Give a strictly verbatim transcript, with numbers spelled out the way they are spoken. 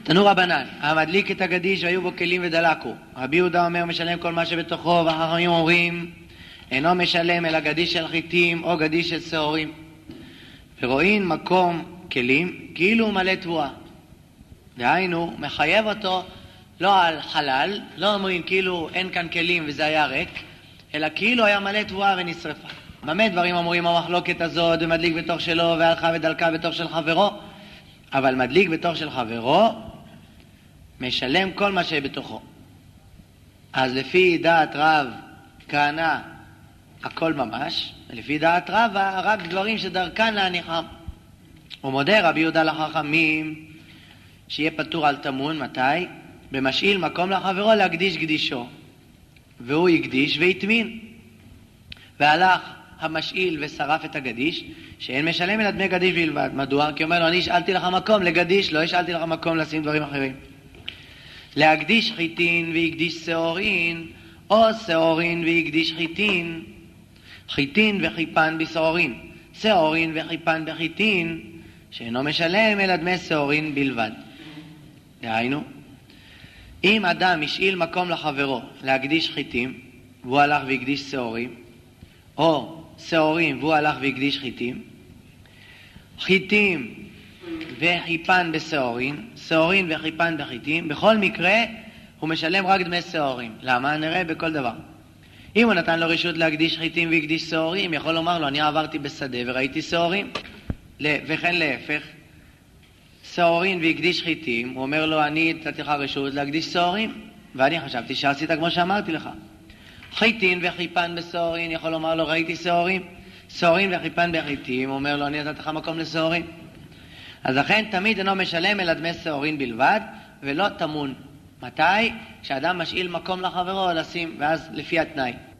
תנו רבנן, המדליק את הגדיש והיו בו כלים ודלקו. רבי יהודה אומר משלם כל מה שבתוכו, והחכמים אומרים אינו משלם אלא גדיש של חיטים או גדיש של שעורים. ורואים מקום כלים כאילו הוא מלא תבואה. דהיינו, מחייב אותו לא על חלל, לא אומרים כאילו אין כאן כלים וזה היה ריק, אלא כאילו היה מלא תבואה ונשרפה. במה דברים אומרים המחלוקת הזאת ומדליק בתוך שלו והלכה ודלקה בתוך של חברו, אבל מדליק בתוך של חברו משלם כל מה שבתוכו. אז לפי דעת רב כהנא הכל ממש, ולפי דעת רבא רק דברים שדרכן להניחם. הוא מודה רבי יהודה לחכמים שיהיה פטור על תמון. מתי? במשאיל מקום לחברו להקדיש קדישו, והוא יקדיש והתמין, והלך המשאיל ושרף את הגדיש, שאין משלם אלא דמי גדיש בלבד. מדוע? כי אומר לו, אני השאלתי לך מקום לגדיש, לא השאלתי לך מקום לשים דברים אחרים. להקדיש חיטין ויקדיש שעורין, או שעורין ויקדיש חיטין, חיטין וחיפן בשעורין, שעורין וחיפן בחיטין, שאינו משלם אלא דמי שעורין בלבד. דהיינו, אם אדם השאיל מקום לחברו להקדיש חיטים והוא הלך והקדיש שעורים, או שעורים והוא הלך והקדיש חיטים, חיטים וחיפן בשעורין, שעורין וחיפן בחיטים, בכל מקרה הוא משלם רק דמי שעורים. למה? נראה בכל דבר. אם הוא נתן לו רשות להקדיש חיטים והקדיש שעורים, יכול לומר לו, אני עברתי בשדה וראיתי שעורים, וכן להפך, שעורין והקדיש חיטים, הוא אומר לו, אני נתתי לך רשות להקדיש שעורים, ואני חשבתי שעשית כמו שאמרתי לך. חיטין וחיפן בשעורין, יכול לומר לו, ראיתי שעורים, שעורין וחיפן בחיטים, הוא אומר לו, אני נתתי לך מקום לשעורים. אז לכן תמיד אינו משלם אלא דמי שעורין בלבד, ולא תמון. מתי? כשאדם משאיל מקום לחברו לשים, ואז לפי התנאי.